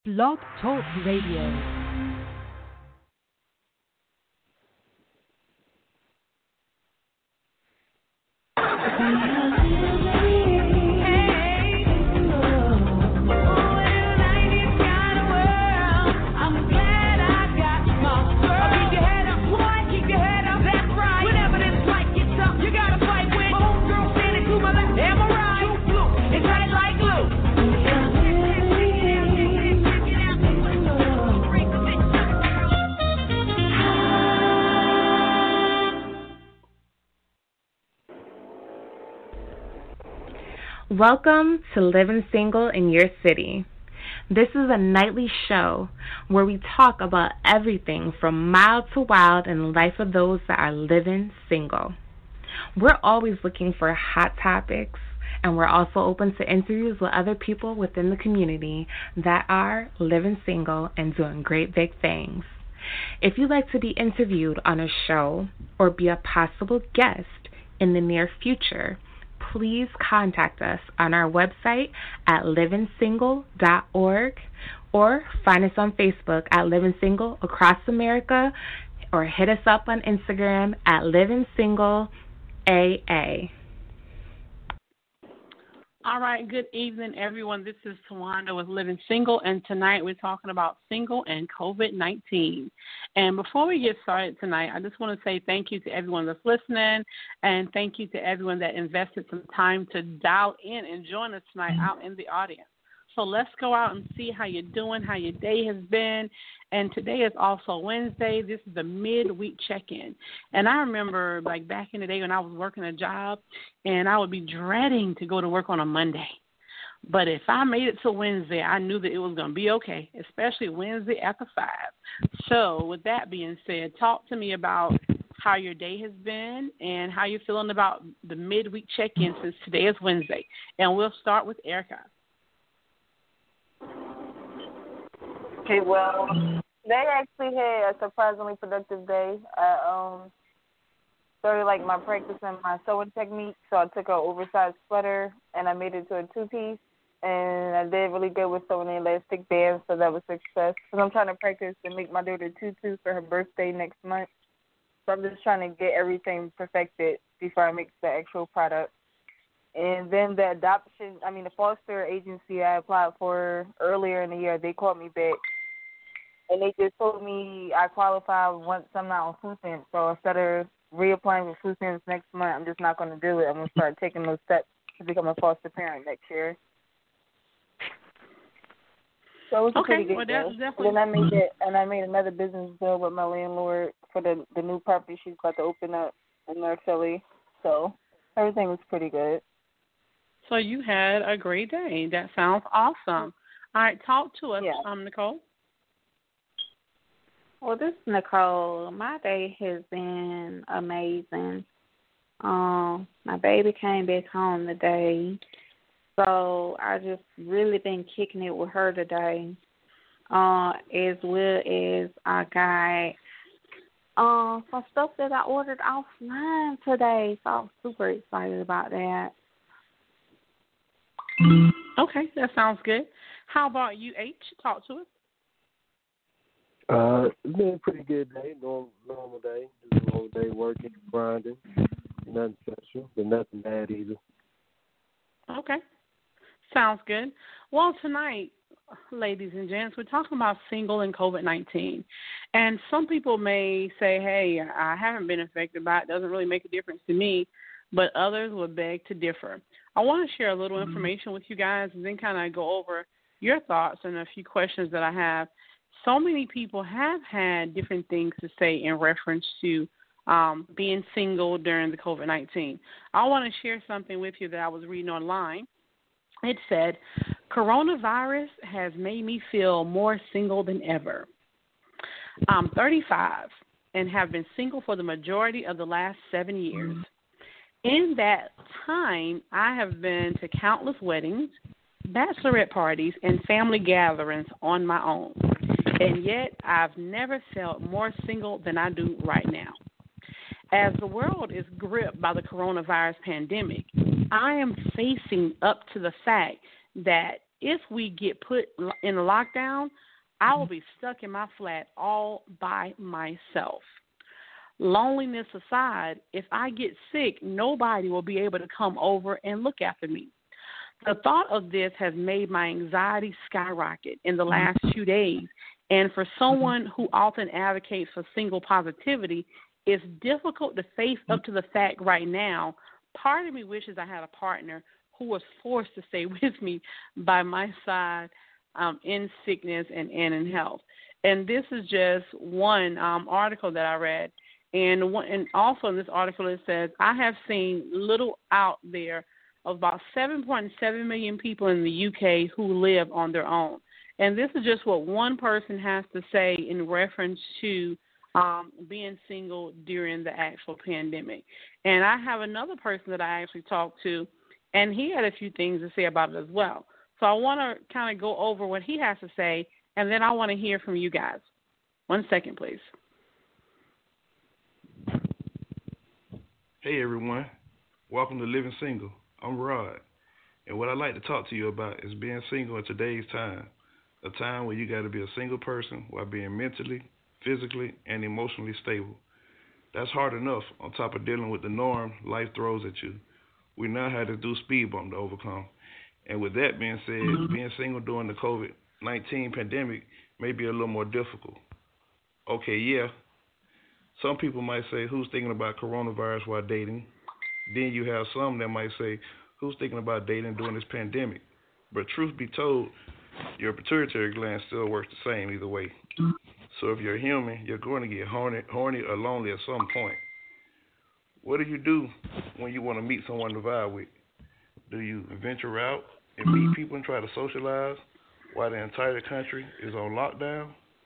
Blog Talk Radio. Welcome to Living Single in Your City. This is a nightly show where we talk about everything from mild to wild in the life of those that are living single. We're always looking for hot topics, and we're also open to interviews with other people within the community that are living single and doing great big things. If you'd like to be interviewed on a show or be a possible guest in the near future, please contact us on our website at livingsingle.org or find us on Facebook at Living Single Across America or hit us up on Instagram at Living Single AA. All right, good evening, everyone. This is Tawanda with Living Single, and tonight we're talking about single and COVID-19. And before we get started tonight, I just want to say thank you to everyone that's listening, and thank you to everyone that invested some time to dial in and join us tonight out in the audience. So let's go out and see how you're doing, how your day has been. And today is also Wednesday. This is the midweek check-in. And I remember, like, back in the day when I was working a job, and I would be dreading to go to work on a Monday. But if I made it to Wednesday, I knew that it was going to be okay, especially Wednesday after 5. So with that being said, talk to me about how your day has been and how you're feeling about the midweek check-in since today is Wednesday. And we'll start with Erica. Okay, well, they actually had a surprisingly productive day. I started like my practice and my sewing technique, so I took an oversized sweater and I made it to a two-piece, and I did really good with sewing the elastic bands, so that was a success. Because I'm trying to practice to make my daughter tutu for her birthday next month, so I'm just trying to get everything perfected before I make the actual product. And then the foster agency I applied for earlier in the year, they called me back. And they just told me I qualify once I'm not on food stamps. So instead of reapplying for food stamps next month, I'm just not going to do it. I'm going to start taking those steps to become a foster parent next year. So it was a pretty good deal. And then I made another business deal with my landlord for the new property she's about to open up in North Philly. So everything was pretty good. So you had a great day. That sounds awesome. All right, talk to us, Nicole. Well, this is Nicole. My day has been amazing. My baby came back home today, so I just really been kicking it with her today. As well as I got some stuff that I ordered offline today, so I'm super excited about that. Okay, that sounds good. How about you, H? Talk to us. It's been a pretty good day, normal day. Just a normal day working, grinding. Nothing special, but nothing bad either. Okay, sounds good. Well, tonight, ladies and gents, we're talking about single and COVID-19. And some people may say, hey, I haven't been affected by it. It doesn't really make a difference to me. But others will beg to differ. I want to share a little information with you guys and then kind of go over your thoughts and a few questions that I have. So many people have had different things to say in reference to being single during the COVID-19. I want to share something with you that I was reading online. It said, coronavirus has made me feel more single than ever. I'm 35 and have been single for the majority of the last 7 years. In that time, I have been to countless weddings, bachelorette parties, and family gatherings on my own. And yet, I've never felt more single than I do right now. As the world is gripped by the coronavirus pandemic, I am facing up to the fact that if we get put in a lockdown, I will be stuck in my flat all by myself. Loneliness aside, if I get sick, nobody will be able to come over and look after me. The thought of this has made my anxiety skyrocket in the last 2 days. And for someone who often advocates for single positivity, it's difficult to face up to the fact right now. Part of me wishes I had a partner who was forced to stay with me by my side in sickness and in health. And this is just one article that I read. And also in this article it says, I have seen little out there of about 7.7 million people in the UK who live on their own. And this is just what one person has to say in reference to being single during the actual pandemic. And I have another person that I actually talked to, and he had a few things to say about it as well. So I want to kind of go over what he has to say, and then I want to hear from you guys. 1 second, please. Hey everyone, welcome to Living Single. I'm Rod, and what I'd like to talk to you about is being single in today's time, a time where you got to be a single person while being mentally, physically, and emotionally stable. That's hard enough on top of dealing with the norm life throws at you. We now have to do speed bump to overcome. And with that being said, being single during the COVID-19 pandemic may be a little more difficult. Okay, yeah. Some people might say, who's thinking about coronavirus while dating? Then you have some that might say, who's thinking about dating during this pandemic? But truth be told, your pituitary gland still works the same either way. So if you're human, you're going to get horny or lonely at some point. What do you do when you want to meet someone to vibe with? Do you venture out and meet people and try to socialize while the entire country is on lockdown?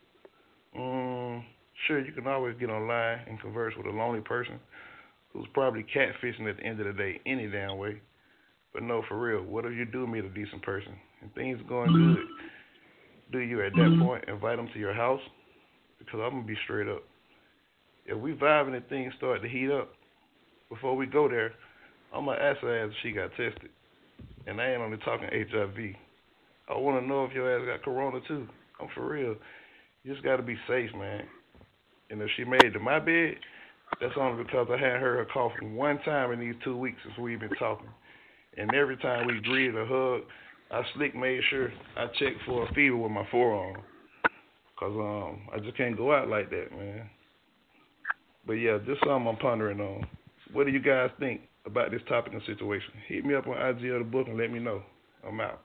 Sure, you can always get online and converse with a lonely person who's probably catfishing at the end of the day any damn way. But no, for real, what if you do meet a decent person and things are going good? Do you at that point invite them to your house? Because I'm going to be straight up. If we vibing and things start to heat up, before we go there, I'm going to ask her ass if she got tested. And I ain't only talking HIV. I want to know if your ass got corona too. I'm for real. You just got to be safe, man. And if she made it to my bed, that's only because I hadn't heard her coughing one time in these 2 weeks since we've been talking. And every time we greeted or hugged, I slick made sure I checked for a fever with my forearm. Because I just can't go out like that, man. But yeah, just something I'm pondering on. What do you guys think about this topic and situation? Hit me up on IG or the book and let me know. I'm out.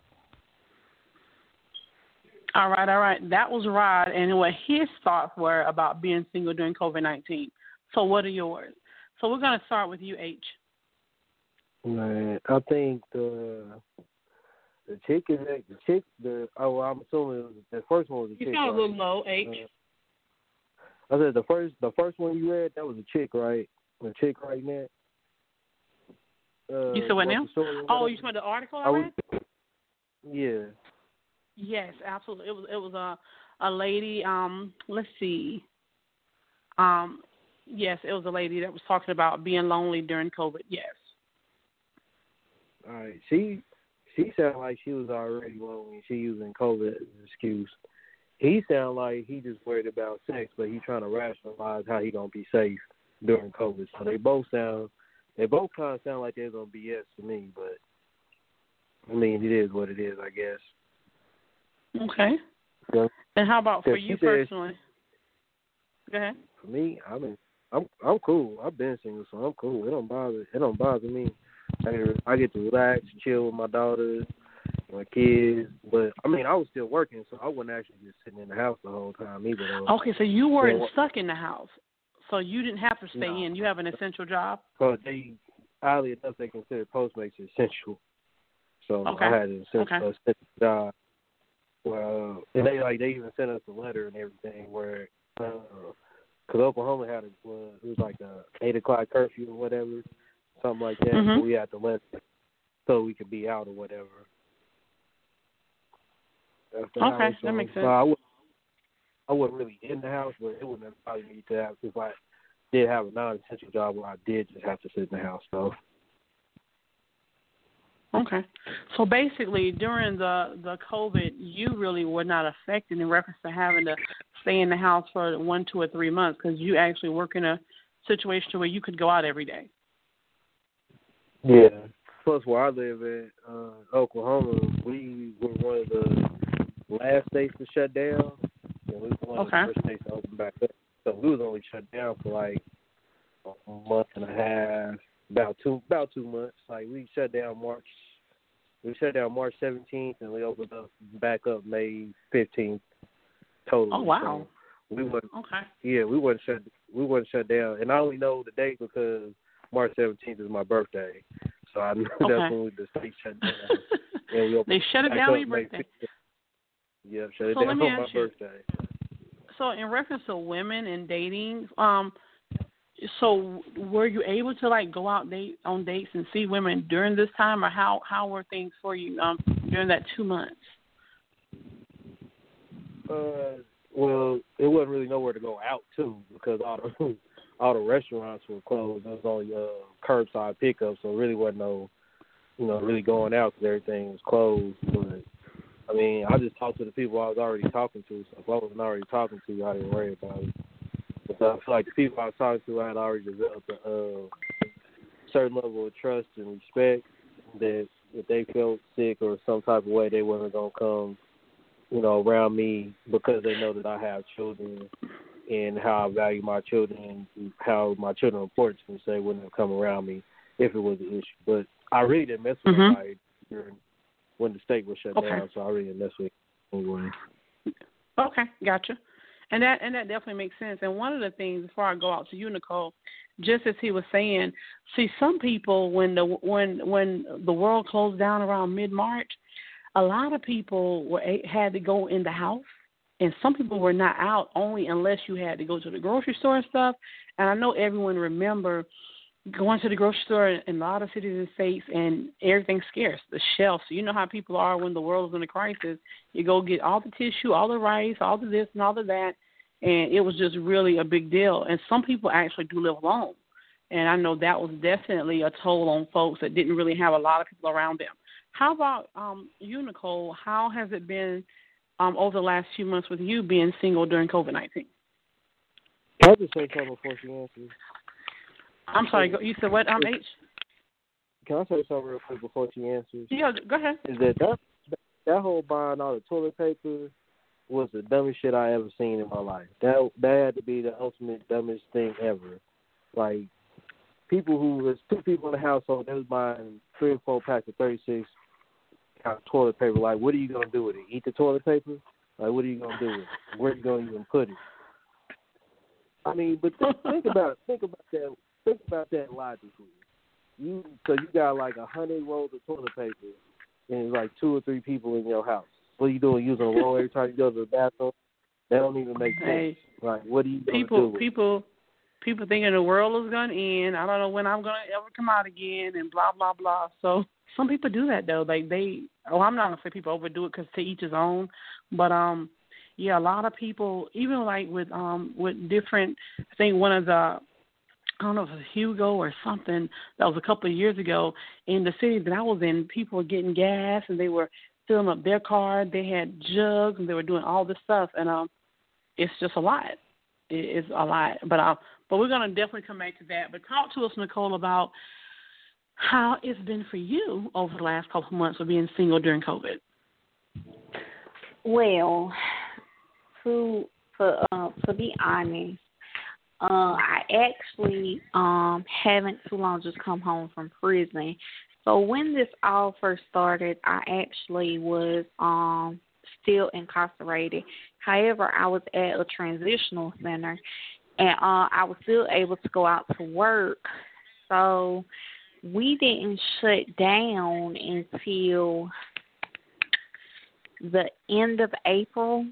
All right. That was Rod, and what his thoughts were about being single during COVID-19. So what are yours? So we're going to start with you, H. Man, I think the chick I'm assuming the first one was a chick. You sound a little low, H. I said the first one you read, that was a chick, right? A chick right now. You said what now? Oh, you said the article I read? Yeah. Yes, absolutely. It was a lady. Let's see. Yes, it was a lady that was talking about being lonely during COVID. Yes. All right. She sounded like she was already lonely. She using COVID as an excuse. He sounded like he just worried about sex, but he trying to rationalize how he gonna be safe during COVID. So they both kind of sound like they're gonna BS to me. But I mean, it is what it is, I guess. Okay. Yeah. And how about for you personally? Go ahead. For me, I'm cool. I've been single, so I'm cool. It don't bother me. I get to relax, chill with my daughters, my kids. But I mean, I was still working, so I wasn't actually just sitting in the house the whole time either. Though. Okay, so you weren't stuck in the house, so you didn't have to stay in. You have an essential job. But oddly enough, they consider Postmates essential. So okay. I had an essential job. Well, and they even sent us a letter and everything where, because Oklahoma had it was like a 8:00 curfew or whatever, something like that. So we had to let so we could be out or whatever. Okay, that makes sense. So I wasn't really in the house, but it wouldn't have bothered me to have if I did have a non-essential job where I did just have to sit in the house. So. Okay. So basically, during the COVID, you really were not affected in reference to having to stay in the house for 1, 2, or 3 months because you actually work in a situation where you could go out every day. Yeah. Plus, where I live in Oklahoma, we were one of the last states to shut down, and we were one of the first states to open back up. So we was only shut down for like a month and a half, about two months. Like we shut down March 17th, and we opened up back up May 15th. Totally. Oh wow. So we wasn't. Okay. Yeah, we wasn't shut down, and I only know the date because March 17th is my birthday. So I know that's when the state shut down. And we they shut it down on your birthday. Yeah, shut it down on my birthday. So in reference to women and dating, so were you able to like go out on dates and see women during this time, or how were things for you during that 2 months? Well, it wasn't really nowhere to go out to because all the restaurants were closed. There was only curbside pickup, so it really wasn't no, really going out because everything was closed. But I mean, I just talked to the people I was already talking to. So if I wasn't already talking to, I didn't worry about it. But I feel like the people I was talking to, I had already developed a certain level of trust and respect that if they felt sick or some type of way, they weren't going to come, around me because they know that I have children and how I value my children and how my children are important to me, so they wouldn't have come around me if it was an issue. But I really didn't mess with anybody when the state was shut down, so I really didn't mess with anyone. Okay, gotcha. And that definitely makes sense. And one of the things, before I go out to you, Nicole, just as he was saying, see, some people when the world closed down around mid-March, a lot of people had to go in the house, and some people were not out only unless you had to go to the grocery store and stuff. And I know everyone remember going to the grocery store in a lot of cities and states, and everything's scarce, the shelves. So you know how people are when the world is in a crisis. You go get all the tissue, all the rice, all the this and all of that, and it was just really a big deal. And some people actually do live alone, and I know that was definitely a toll on folks that didn't really have a lot of people around them. How about you, Nicole? How has it been over the last few months with you being single during COVID-19? I'll just say something before she answers. I'm sorry, you said what, H? Can I say something real quick before she answers? Yeah, go ahead. Is that whole buying all the toilet paper was the dumbest shit I ever seen in my life. That had to be the ultimate dumbest thing ever. Like, was 2 people in the household, they was buying 3 or 4 packs of 36 count of toilet paper. Like, what are you going to do with it? Eat the toilet paper? Like, what are you going to do with it? Where are you going to even put it? I mean, but think about that. Think about that logically. You got like 100 rolls of toilet paper, and it's like 2 or 3 people in your house. What are you doing? Using a roll every time you go to the bathroom? That don't even make sense. Like, what are you going to do with it? People thinking the world is going to end. I don't know when I'm going to ever come out again, and blah blah blah. So some people do that though. I'm not going to say people overdo it because to each his own, but yeah, a lot of people, even like with different. I think one of the, I don't know if it was Hugo or something, that was a couple of years ago, in the city that I was in, people were getting gas and they were filling up their car. They had jugs and they were doing all this stuff, and it's just a lot. It's a lot. But we're going to definitely come back to that. But talk to us, Nicole, about how it's been for you over the last couple of months of being single during COVID. Well, to be honest, I actually haven't too long just come home from prison. So when this all first started, I actually was still incarcerated. However, I was at a transitional center, and I was still able to go out to work. So we didn't shut down until the end of April,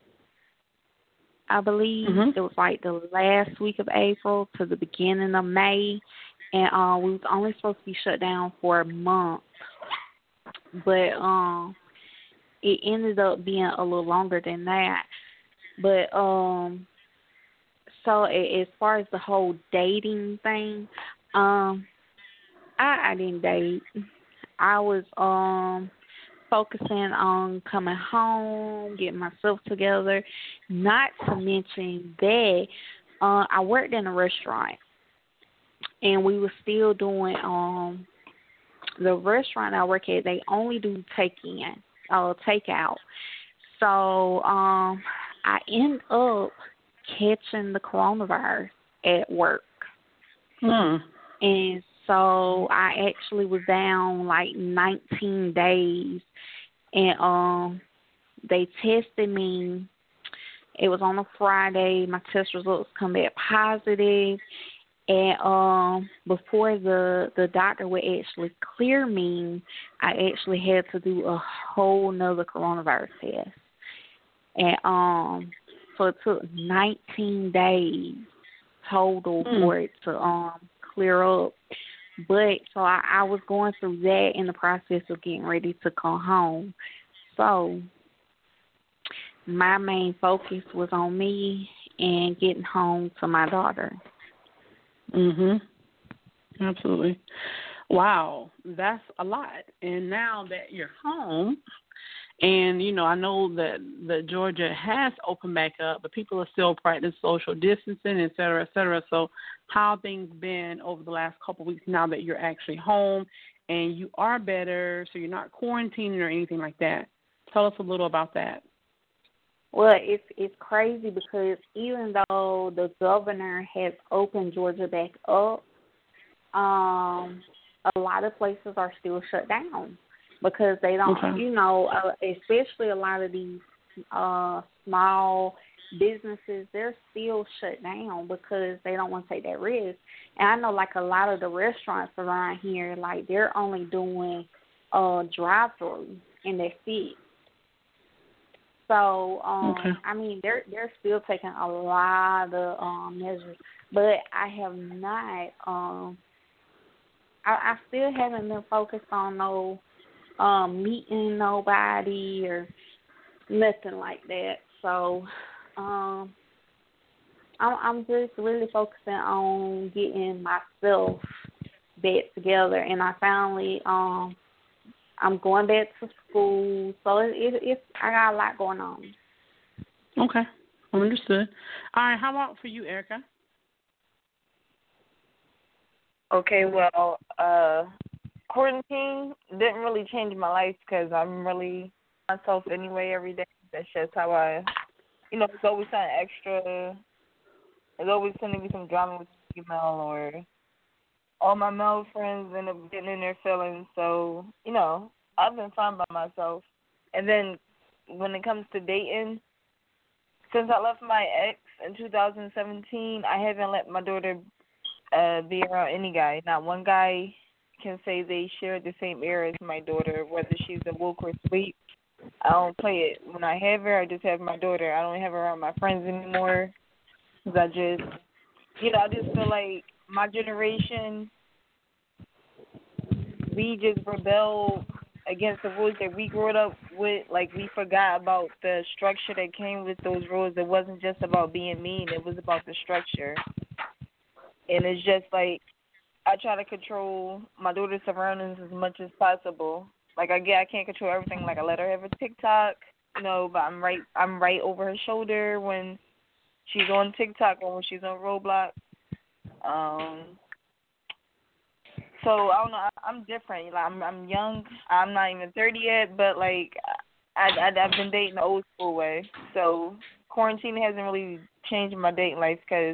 I believe. Mm-hmm. It was like the last week of April to the beginning of May, and we was only supposed to be shut down for a month. But it ended up being a little longer than that. But so as far as the whole dating thing, I didn't date. I was focusing on coming home, getting myself together. Not to mention that I worked in a restaurant, and we were still doing the restaurant I work at. They only do takeout. So I end up catching the coronavirus at work. And so I actually was down like 19 days, and they tested me. It was on a Friday. My test results come back positive, and before the doctor would actually clear me, I actually had to do a whole nother coronavirus test. And so it took 19 days total for it to clear up. But so I was going through that in the process of getting ready to come home. So my main focus was on me and getting home to my daughter. Absolutely. Wow, that's a lot. And now that you're home, and, you know, I know that Georgia has opened back up, but people are still practicing social distancing, et cetera, et cetera. So how have things been over the last couple of weeks now that you're actually home and you are better, so you're not quarantining or anything like that? Tell us a little about that. Well, it's crazy because even though the governor has opened Georgia back up, a lot of places are still shut down. Because they don't, you know, especially a lot of these small businesses, they're still shut down because they don't want to take that risk. And I know, like, a lot of the restaurants around here, like, they're only doing drive-through, and that's it. So, I mean, they're still taking a lot of measures. But I have not, I still haven't been focused on no meeting nobody or nothing like that. So I'm just really focusing on getting myself back together. And I finally I'm going back to school, so it's I got a lot going on. Okay, understood. All right, how about for you, Erica? Okay, well, quarantine didn't really change my life because I'm really myself anyway every day. That's just how I, you know, it's always something extra. It's always sending me some drama with email, or all my male friends end up getting in their feelings. So, you know, I've been fine by myself. And then when it comes to dating, since I left my ex in 2017, I haven't let my daughter be around any guy. Not one guy can say they share the same era as my daughter, whether she's awoke or asleep. I don't play it. When I have her, I just have my daughter. I don't have her around my friends anymore. Cause I just, you know, I just feel like my generation, we just rebelled against the rules that we grew up with. Like, we forgot about the structure that came with those rules. It wasn't just about being mean. It was about the structure. And it's just like, I try to control my daughter's surroundings as much as possible. Like, I can't control everything. Like, I let her have a TikTok, you know, but I'm right over her shoulder when she's on TikTok or when she's on Roblox. So I don't know. I'm different. Like, I'm young. I'm not even 30 yet, but like I've been dating the old school way. So quarantine hasn't really changed my dating life because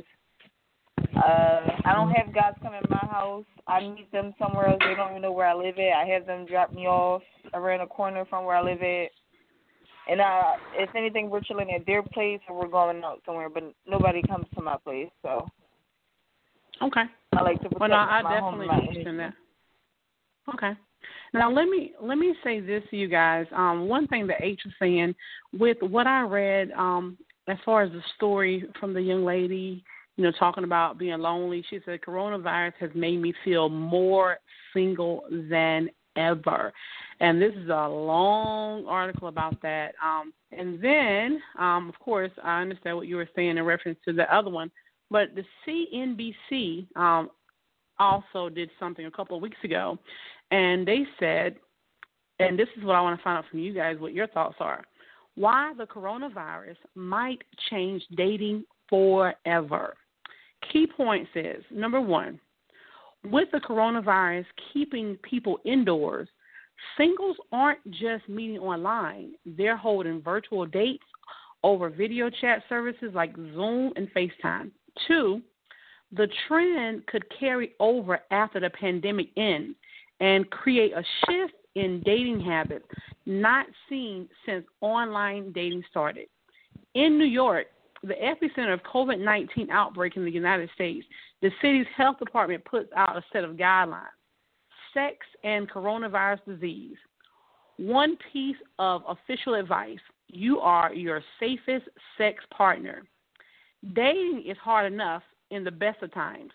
I don't have guys come in my house. I meet them somewhere else. They don't even know where I live at. I have them drop me off around the corner from where I live at. And if anything, we're chilling at their place or we're going out somewhere, but nobody comes to my place. So okay. I like to protect I my home and my understand that. Okay. Now let me say this to you guys. One thing that H was saying with what I read, as far as the story from the young lady, you know, talking about being lonely, she said coronavirus has made me feel more single than ever. And this is a long article about that. And then, of course, I understand what you were saying in reference to the other one, but the CNBC also did something a couple of weeks ago, and they said, and this is what I want to find out from you guys, what your thoughts are, why the coronavirus might change dating forever. Key points is, number one, with the coronavirus keeping people indoors, singles aren't just meeting online. They're holding virtual dates over video chat services like Zoom and FaceTime. Two, the trend could carry over after the pandemic ends and create a shift in dating habits not seen since online dating started. In New York, the epicenter of COVID-19 outbreak in the United States, the city's health department puts out a set of guidelines: sex and coronavirus disease. One piece of official advice: you are your safest sex partner. Dating is hard enough in the best of times.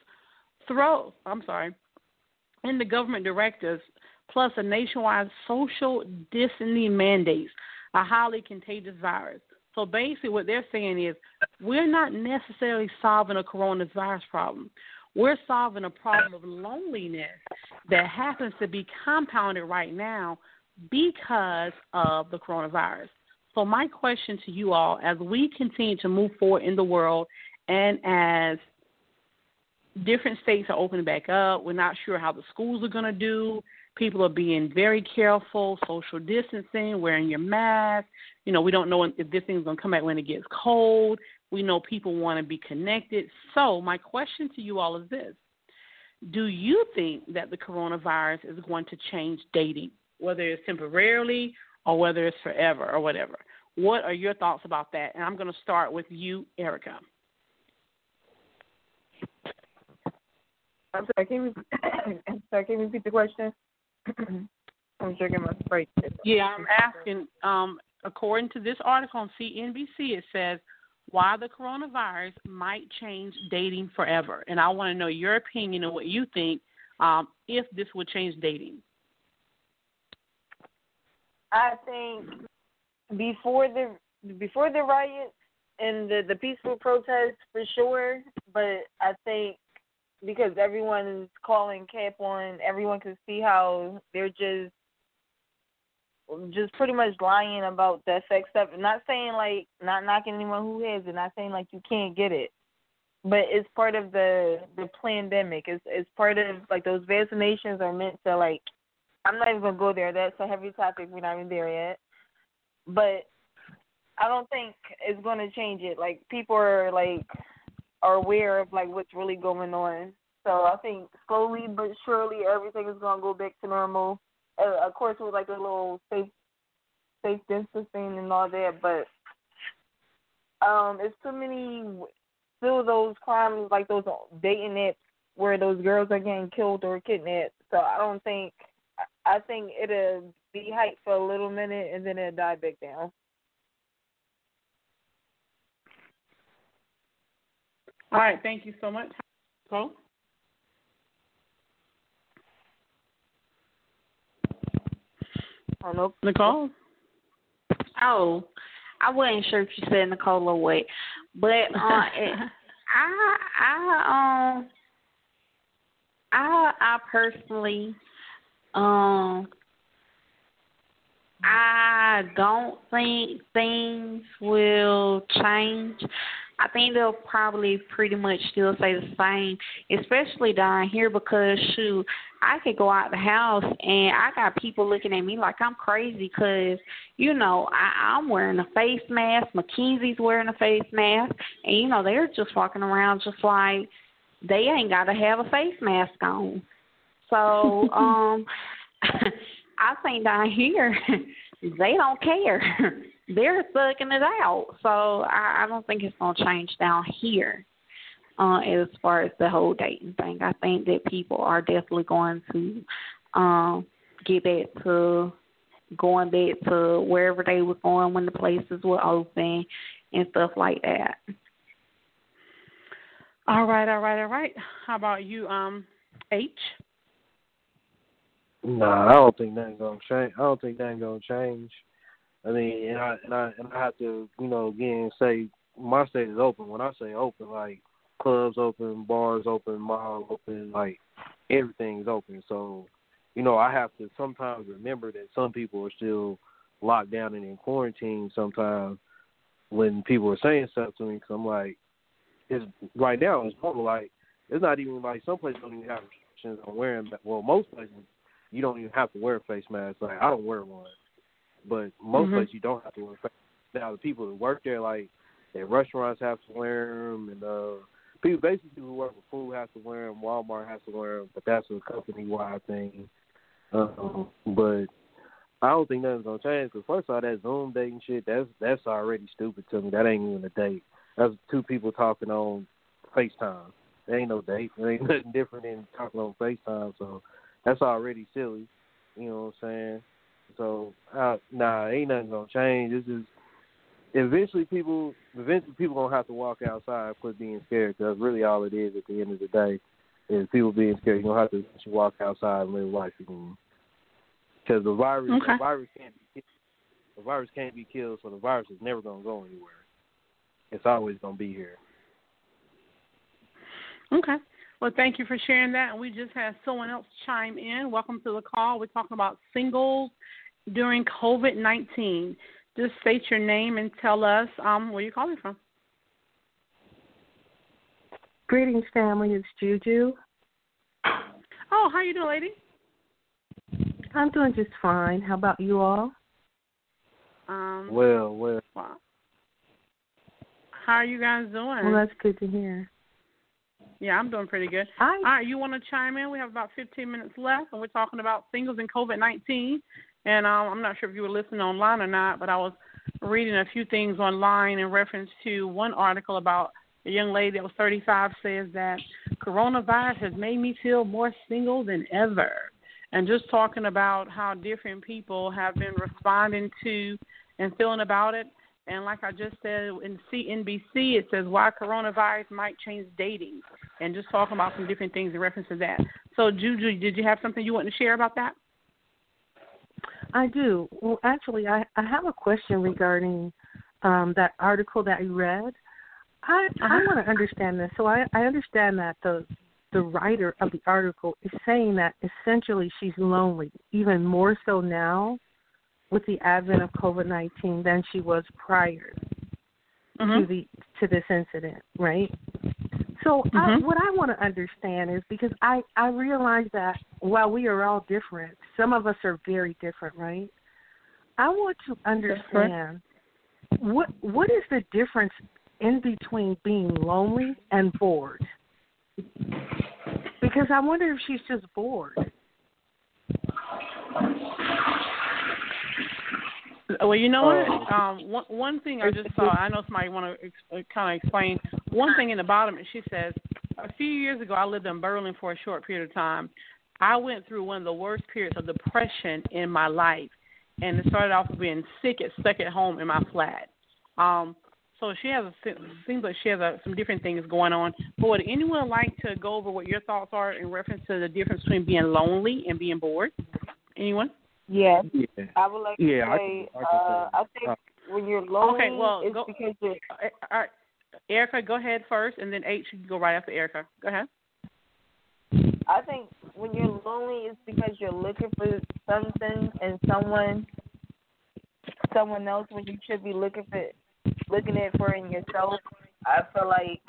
In the government directives, plus a nationwide social distancing mandates, a highly contagious virus. So basically what they're saying is we're not necessarily solving a coronavirus problem. We're solving a problem of loneliness that happens to be compounded right now because of the coronavirus. So my question to you all, as we continue to move forward in the world and as different states are opening back up, we're not sure how the schools are going to do. People are being very careful, social distancing, wearing your mask. We don't know if this thing's going to come back when it gets cold. We know people want to be connected. So my question to you all is this: do you think that the coronavirus is going to change dating, whether it's temporarily or whether it's forever or whatever? What are your thoughts about that? And I'm going to start with you, Erica. I'm sorry, can you repeat the question? I'm drinking my Sprite. Yeah, I'm asking, according to this article on CNBC, it says why the coronavirus might change dating forever. And I want to know your opinion on what you think if this would change dating. I think before the riots and the peaceful protests, for sure, but I think because everyone is calling cap on, everyone can see how they're just pretty much lying about that sex stuff. Not saying like, not knocking anyone who has it, not saying like you can't get it, but it's part of the pandemic. It's part of like those vaccinations are meant to like. I'm not even gonna go there. That's a heavy topic. We're not even there yet, but I don't think it's gonna change it. Like people are aware of like what's really going on. So I think slowly but surely everything is gonna go back to normal. Of course, with like a little safe distancing and all that, but it's too many still those crimes like those dating apps where those girls are getting killed or kidnapped. So I think it'll be hyped for a little minute and then it'll die back down. All right, thank you so much. Nicole? Hello, Nicole? Oh, I wasn't sure if you said Nicole or what, but I personally, I don't think things will change. I think they'll probably pretty much still stay the same, especially down here because, shoot, I could go out the house and I got people looking at me like I'm crazy because, I'm wearing a face mask. Mackenzie's wearing a face mask. And, they're just walking around just like they ain't got to have a face mask on. So I think down here they don't care. They're sucking it out. So I don't think it's going to change down here as far as the whole dating thing. I think that people are definitely going to get back to going back to wherever they were going when the places were open and stuff like that. All right. How about you, H? Nah, I don't think nothing's gonna change. I mean, and I have to, again say my state is open. When I say open, like clubs open, bars open, malls open, like everything's open. So, I have to sometimes remember that some people are still locked down and in quarantine sometimes when people are saying stuff to me, because I'm like, right now it's normal. Like, it's not even like some places don't even have restrictions on wearing. Well, most places you don't even have to wear a face mask. Like, I don't wear one, but most places you don't have to wear a face mask. Now the people that work there, like at restaurants, have to wear them, and people who work with food have to wear them. Walmart has to wear them, but that's a company-wide thing. But I don't think nothing's gonna change. Because first of all, that Zoom dating shit, that's already stupid to me. That ain't even a date. That's two people talking on FaceTime. There ain't no date. There ain't nothing different than talking on FaceTime. So that's already silly. You know what I'm saying? So ain't nothing gonna change. It's just eventually people gonna have to walk outside and quit being scared. Because that's really all it is at the end of the day. Is people being scared. You're gonna have to walk outside and live life again. Because the virus can't be killed, so the virus is never gonna go anywhere. It's always gonna be here. Okay. Well, thank you for sharing that. And we just had someone else chime in. Welcome to the call. We're talking about singles during COVID-19. Just state your name and tell us where you're calling from. Greetings, family. It's Juju. Oh, how you doing, lady? I'm doing just fine. How about you all? Well. How are you guys doing? Well, that's good to hear. Yeah, I'm doing pretty good. All right, you want to chime in? We have about 15 minutes left, and we're talking about singles and COVID-19. And I'm not sure if you were listening online or not, but I was reading a few things online in reference to one article about a young lady that was 35 says that coronavirus has made me feel more single than ever. And just talking about how different people have been responding to and feeling about it. And like I just said in CNBC, it says why coronavirus might change dating. And just talking about some different things in reference to that. So, Juju, did you have something you want to share about that? I do. Well, actually, I have a question regarding that article that you read. I want to understand this. So I understand that the writer of the article is saying that essentially she's lonely, even more so now with the advent of COVID-19 than she was prior to this incident, right? So what I want to understand is, because I realize that while we are all different, some of us are very different, right? I want to understand what is the difference in between being lonely and bored? Because I wonder if she's just bored. Well, you know what? One thing I just saw, I know somebody want to kind of explain. One thing in the bottom, she says, a few years ago, I lived in Berlin for a short period of time. I went through one of the worst periods of depression in my life, and it started off with being stuck at home in my flat. So seems like she has some different things going on. But would anyone like to go over what your thoughts are in reference to the difference between being lonely and being bored? Anyone? Yes. Yeah. I would like to say, I think when you're lonely, it's because you're... All right. Erica, go ahead first, and then H, you can go right after Erica. Go ahead. I think when you're lonely, it's because you're looking for something and someone else when you should be looking it for in yourself. I feel like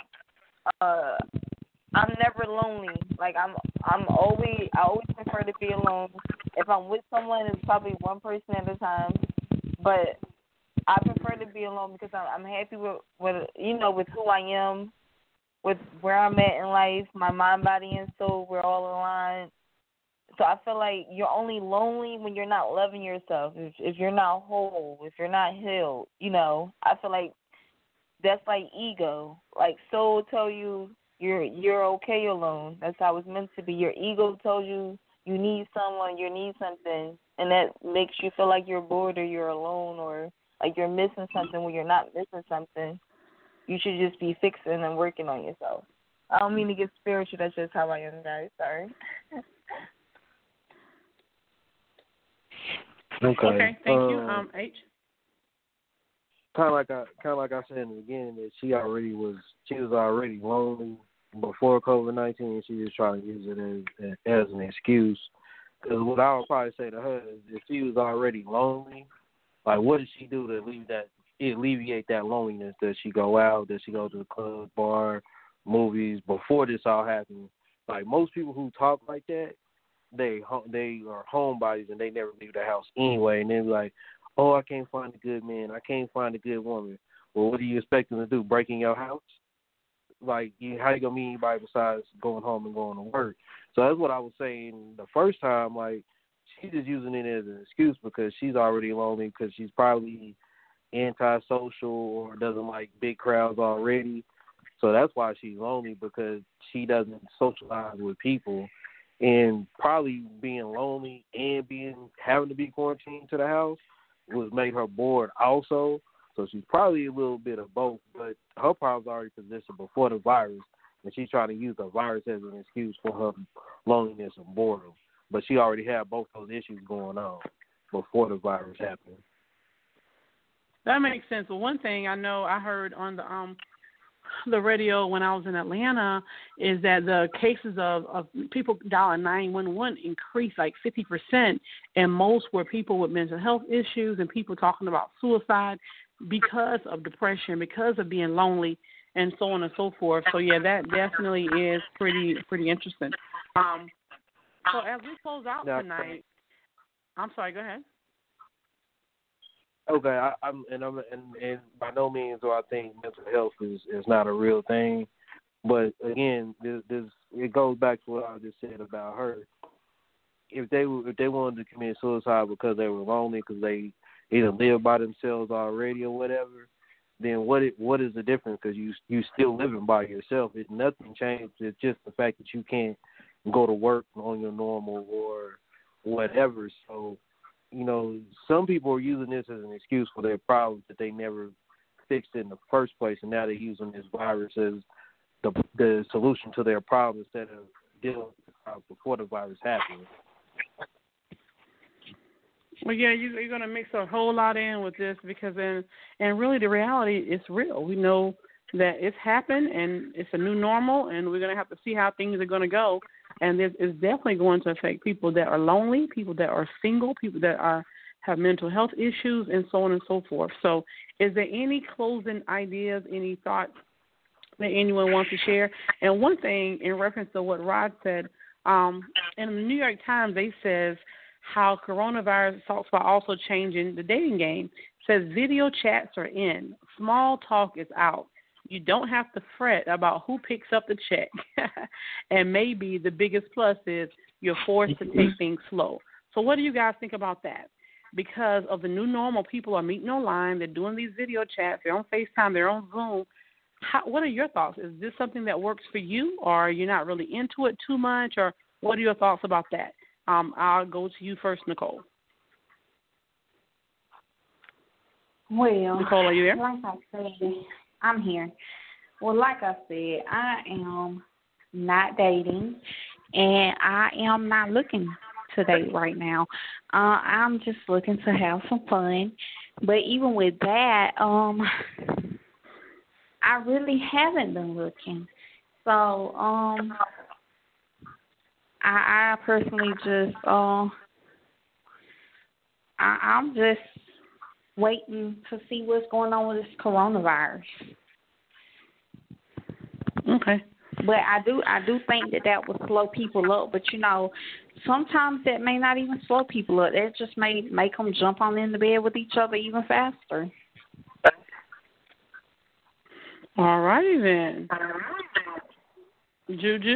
I'm never lonely. Like I always prefer to be alone. If I'm with someone, it's probably one person at a time. But I prefer to be alone because I'm happy with who I am, with where I'm at in life, my mind, body, and soul. We're all aligned. So I feel like you're only lonely when you're not loving yourself. If you're not whole, if you're not healed, I feel like that's like ego. Like soul tell you you're okay alone. That's how it's meant to be. Your ego tells you you need someone, you need something, and that makes you feel like you're bored or you're alone or like you're missing something when you're not missing something. You should just be fixing and working on yourself. I don't mean to get spiritual. That's just how I am, guys. Sorry. Okay, thank you. H. Kind of like I said in the beginning, that she was already lonely before COVID-19, she was trying to use it as an excuse. Because what I would probably say to her is, if she was already lonely, like, what did she do to alleviate that loneliness? Does she go out? Does she go to the club, bar, movies before this all happened? Like, most people who talk like that, they are homebodies and they never leave the house anyway. And they're like, oh, I can't find a good man. I can't find a good woman. Well, what do you expect them to do? Break in your house? Like, how you gonna meet anybody besides going home and going to work? So that's what I was saying the first time. Like, she's just using it as an excuse because she's already lonely, because she's probably antisocial or doesn't like big crowds already. So that's why she's lonely, because she doesn't socialize with people. And probably being lonely and having to be quarantined to the house was made her bored also. So she's probably a little bit of both. But her problem's already existed before the virus, and she's trying to use the virus as an excuse for her loneliness and boredom. But she already had both those issues going on before the virus happened. That makes sense. Well, one thing I know I heard on the radio when I was in Atlanta is that the cases of people dialing 911 increased like 50%, and most were people with mental health issues and people talking about suicide because of depression, because of being lonely, and so on and so forth. So yeah, that definitely is pretty interesting. So as we close out tonight, I'm sorry. Go ahead. Okay, I'm by no means do I think mental health is not a real thing, but again, it goes back to what I just said about her. If they wanted to commit suicide because they were lonely, because they either live by themselves already or whatever, then what is the difference? Because you still living by yourself. Nothing changed. It's just the fact that you can't go to work on your normal or whatever. So, you know, some people are using this as an excuse for their problems that they never fixed in the first place, and now they're using this virus as the solution to their problem instead of dealing with the problem before the virus happened. Well, yeah, you're going to mix a whole lot in with this because, and really the reality is real. We know that it's happened and it's a new normal, and we're going to have to see how things are going to go. And this is definitely going to affect people that are lonely, people that are single, people that have mental health issues, and so on and so forth. So is there any closing ideas, any thoughts that anyone wants to share? And one thing in reference to what Rod said, in the New York Times, they says how coronavirus talks about also changing the dating game. It says video chats are in, small talk is out. You don't have to fret about who picks up the check. And maybe the biggest plus is you're forced to take things slow. So what do you guys think about that? Because of the new normal, people are meeting online. They're doing these video chats. They're on FaceTime. They're on Zoom. What are your thoughts? Is this something that works for you, or are you not really into it too much, or what are your thoughts about that? I'll go to you first, Nicole. Well, Nicole, are you there? Like I said, I'm here. Well, like I said, I am not dating, and I am not looking to date right now. I'm just looking to have some fun. But even with that, I really haven't been looking. So I personally just I'm just waiting to see what's going on with this coronavirus. Okay. But I do think that will slow people up. But, you know, sometimes that may not even slow people up. It just may make them jump on in the bed with each other even faster. All righty then. Juju?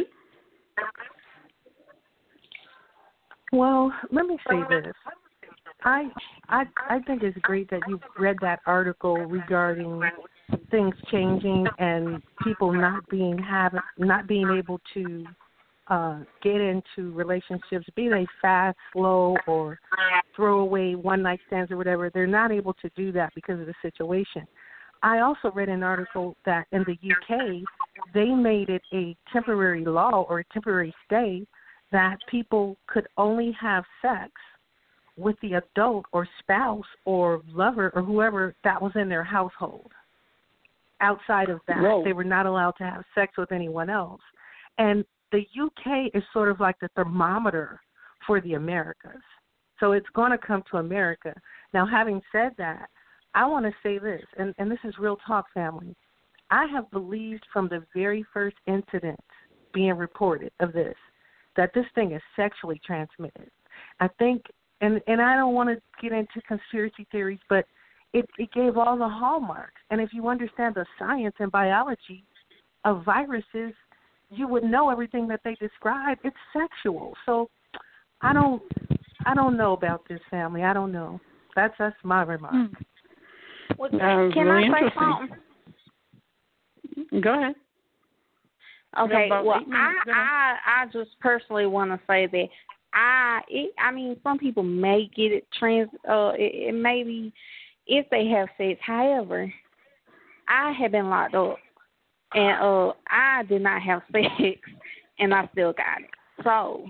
Well, let me say this. I think it's great that you read that article regarding things changing and people not being able to get into relationships, be they fast, slow, or throw away one-night stands or whatever. They're not able to do that because of the situation. I also read an article that in the UK, they made it a temporary law or a temporary stay that people could only have sex with the adult or spouse or lover or whoever that was in their household. outside of that. Whoa. They were not allowed to have sex with anyone else. And the UK is sort of like the thermometer for the Americas. So it's going to come to America. Now, having said that, I want to say this, and this is real talk, family. I have believed from the very first incident being reported of this that this thing is sexually transmitted. I think, and I don't want to get into conspiracy theories, but it gave all the hallmarks. And if you understand the science and biology of viruses, you would know everything that they describe. It's sexual. So I don't know about this, family. I don't know. That's my remark. Well, can really I say something? Go ahead. Okay. Well, I just personally want to say that I mean, some people may get it it may be if they have sex. However, I have been locked up, and I did not have sex, and I still got it. So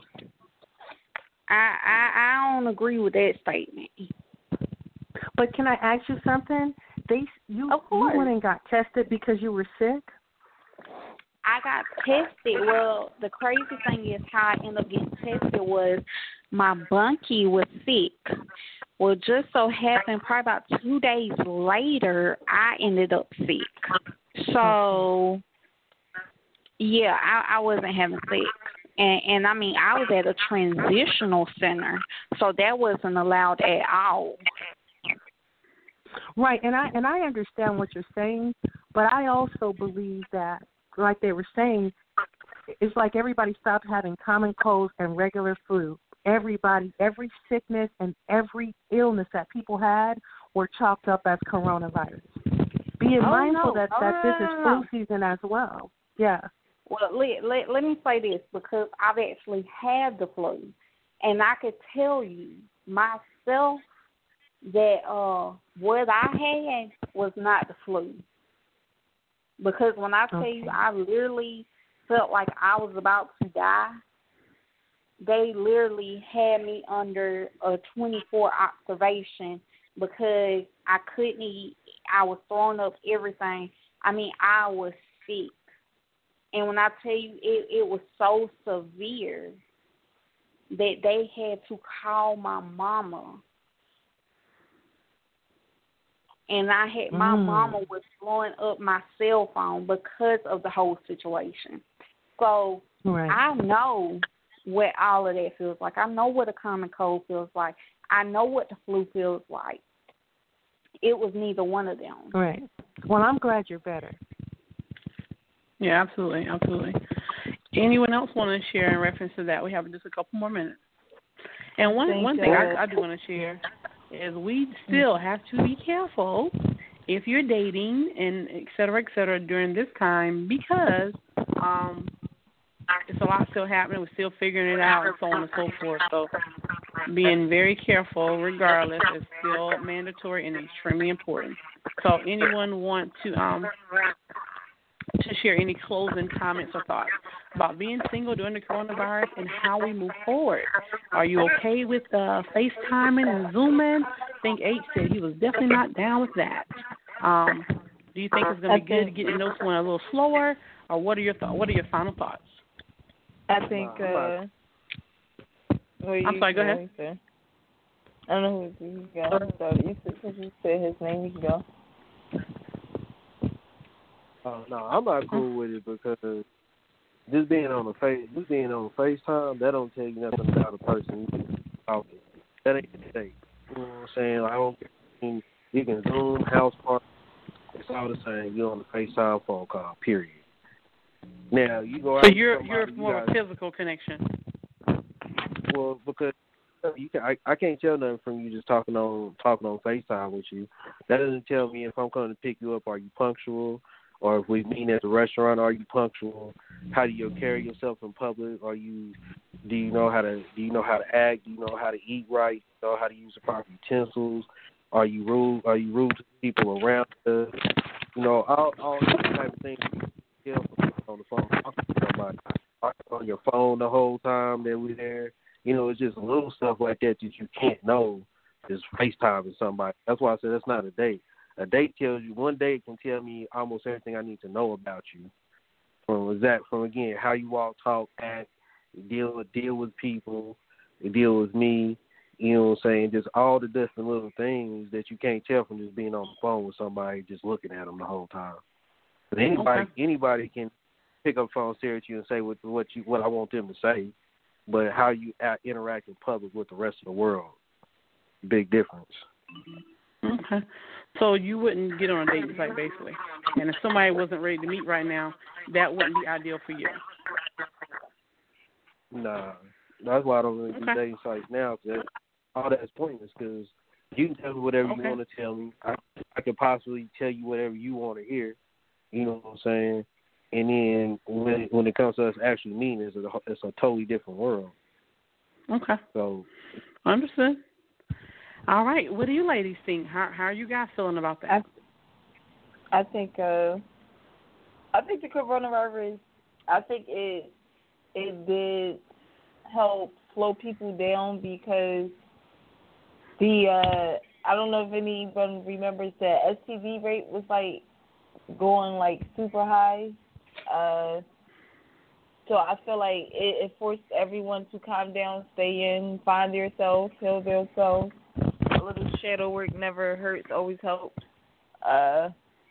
I don't agree with that statement. But can I ask you something? You went and got tested because you were sick? I got tested. Well, the crazy thing is how I ended up getting tested was my bunkie was sick. Well, just so happened, probably about 2 days later, I ended up sick. So, yeah, I wasn't having sex. And I mean, I was at a transitional center, so that wasn't allowed at all. Right, and I understand what you're saying, but I also believe that, like they were saying, it's like everybody stopped having common colds and regular flu. Everybody, every sickness and every illness that people had were chalked up as coronavirus. Being mindful that this is flu season as well. Yeah. Well, let me say this, because I've actually had the flu, and I could tell you myself that what I had was not the flu. Because when I tell you, I literally felt like I was about to die. They literally had me under a 24 observation because I couldn't eat. I was throwing up everything. I mean, I was sick. And when I tell you, it was so severe that they had to call my mama. And my mama was blowing up my cell phone because of the whole situation. So I know what all of that feels like. I know what a common cold feels like. I know what the flu feels like. It was neither one of them. Right. Well, I'm glad you're better. Yeah, absolutely, absolutely. Anyone else want to share in reference to that? We have just a couple more minutes. And one thing I do want to share is we still have to be careful if you're dating and et cetera, during this time, because it's a lot still happening. We're still figuring it out and so on and so forth. So being very careful regardless is still mandatory and extremely important. So anyone want to share any closing comments or thoughts about being single during the coronavirus and how we move forward? Are you okay with FaceTiming and Zooming? I think H said he was definitely not down with that. Do you think it's going to be good to get to know someone a little slower, or what are your final thoughts? I think. I'm sorry. Go ahead. I don't know who you got. You said his name. You can go. No, I'm not cool with it because just being on FaceTime, that don't tell you nothing about a person you talking. That ain't the date. You know what I'm saying? I don't think you can Zoom, house party. It's all the same. You're on the FaceTime phone call. Period. Now you go out. So you're more of a physical connection. Well, because I can't tell nothing from you just talking on FaceTime with you. That doesn't tell me if I'm coming to pick you up, are you punctual? Or if we meet at the restaurant, are you punctual? How do you carry yourself in public? Do you know how to act? Do you know how to eat right? Do you know how to use the proper utensils? Are you rude? Are you rude to people around us? You know, all these type of things you can tell on the phone. Talking to somebody. On your phone the whole time that we're there. You know, it's just little stuff like that you can't know is FaceTiming somebody. That's why I said that's not a date. A date tells you, one date can tell me almost everything I need to know about you. From again, how you walk, talk, act, deal with people, deal with me, you know what I'm saying? Just all the different little things that you can't tell from just being on the phone with somebody, just looking at them the whole time. But anybody can pick up the phone, stare at you, and say what I want them to say. But how you interact in public with the rest of the world, big difference. Okay. So you wouldn't get on a dating site, basically. And if somebody wasn't ready to meet right now, that wouldn't be ideal for you. Nah. That's why I don't really do dating sites now, because all that's pointless, because you can tell me whatever you want to tell me. I could possibly tell you whatever you want to hear. You know what I'm saying? And then when it comes to us actually meeting, it's a totally different world. Okay. So, understood. All right. What do you ladies think? How are you guys feeling about that? I think the coronavirus, I think it did help slow people down, because I don't know if anyone remembers the STD rate was like going like super high. So I feel like it forced everyone to calm down, stay in, find themselves, heal themselves. A little shadow work never hurts, always helps. And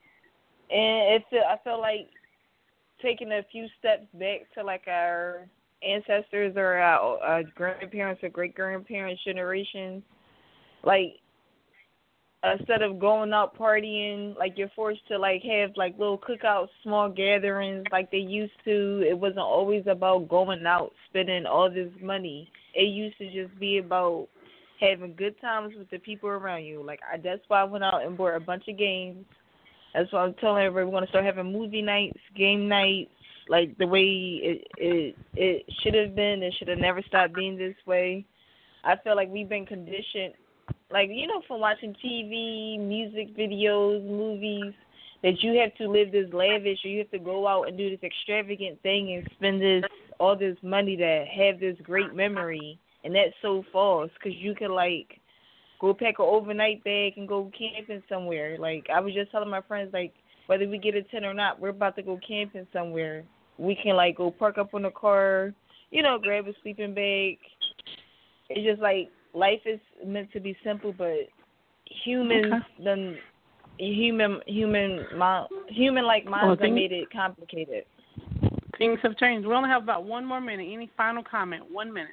I feel like taking a few steps back to like our ancestors or our grandparents or great-grandparents' generations, like instead of going out partying, like you're forced to like have like little cookouts, small gatherings like they used to. It wasn't always about going out, spending all this money. It used to just be about having good times with the people around you. Like that's why I went out and bought a bunch of games. That's why I'm telling everybody we're going to start having movie nights, game nights, like the way it should have been. It should have never stopped being this way. I feel like we've been conditioned, like, you know, from watching TV, music videos, movies, that you have to live this lavish, or you have to go out and do this extravagant thing and spend all this money to have this great memory. And that's so false, because you can, like, go pack an overnight bag and go camping somewhere. Like, I was just telling my friends, like, whether we get a tent or not, we're about to go camping somewhere. We can, like, go park up on the car, you know, grab a sleeping bag. It's just, like, life is meant to be simple, but humans human-like minds have made it complicated. Things have changed. We only have about 1 more minute. Any final comment? 1 minute.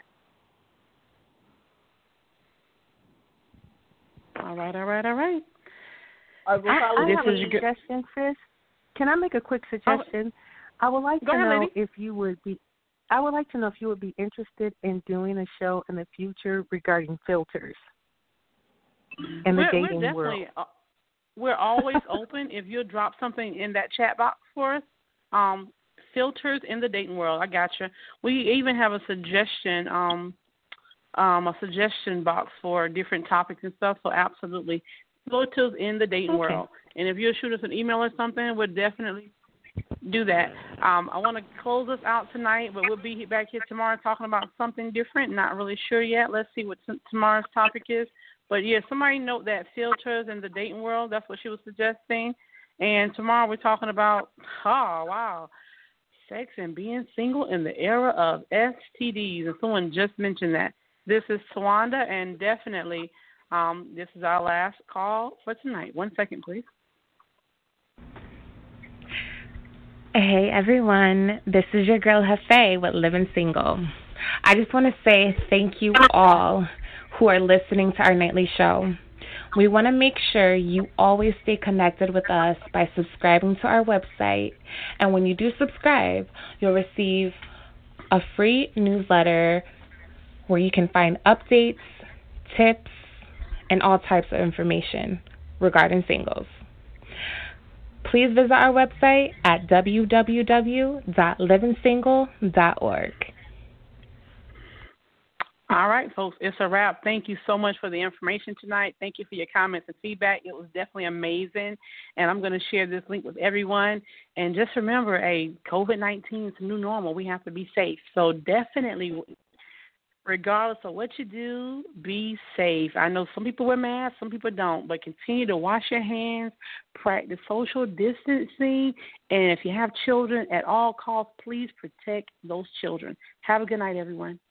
All right. I have a suggestion, Chris. Can I make a quick suggestion? I would like to know if you would be. I would like to know if you would be interested in doing a show in the future regarding filters in the dating world. We're always open. If you'll drop something in that chat box for us, filters in the dating world. I gotcha. We even have a suggestion box for different topics and stuff. So absolutely, filters in the dating world. And if you'll shoot us an email or something, we'll definitely do that. I want to close us out tonight, but we'll be back here tomorrow talking about something different. Not really sure yet. Let's see what tomorrow's topic is. But yeah, somebody note that filters in the dating world. That's what she was suggesting. And tomorrow we're talking about, sex and being single in the era of STDs. And someone just mentioned that. This is Tawanda, and definitely this is our last call for tonight. 1 second, please. Hey, everyone. This is your girl, Hefe, with Living Single. I just want to say thank you all who are listening to our nightly show. We want to make sure you always stay connected with us by subscribing to our website. And when you do subscribe, you'll receive a free newsletter where you can find updates, tips, and all types of information regarding singles. Please visit our website at www.livingsingle.org. All right, folks, it's a wrap. Thank you so much for the information tonight. Thank you for your comments and feedback. It was definitely amazing, and I'm going to share this link with everyone. And just remember, COVID-19 is the new normal. We have to be safe. So definitely regardless of what you do, be safe. I know some people wear masks, some people don't, but continue to wash your hands, practice social distancing, and if you have children, at all costs, please protect those children. Have a good night, everyone.